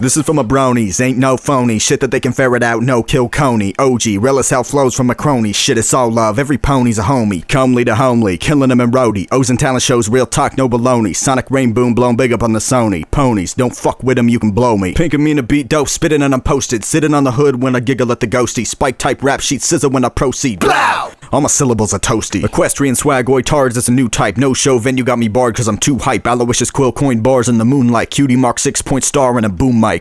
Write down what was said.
This is for my bronies, ain't no phony shit that they can ferret out, no kill Coney. OG, real as hell flows from my cronies. Shit, it's all love, every pony's a homie. Comely to homely, killing them in roadie. O's and talent shows, real talk, no baloney. Sonic rain boom, blown big up on the Sony. Ponies, don't fuck with them, you can blow me. Pink and mean a beat dope, spitting and I'm posted. Sitting on the hood when I giggle at the ghosty. Spike type rap sheet, scissor when I proceed. Blow! All my syllables are toasty. Equestrian swagoid tards, it's a new type. No show venue got me barred cause I'm too hype. Aloysius quill coin bars in the moonlight. Cutie mark 6-point star and a boom mic.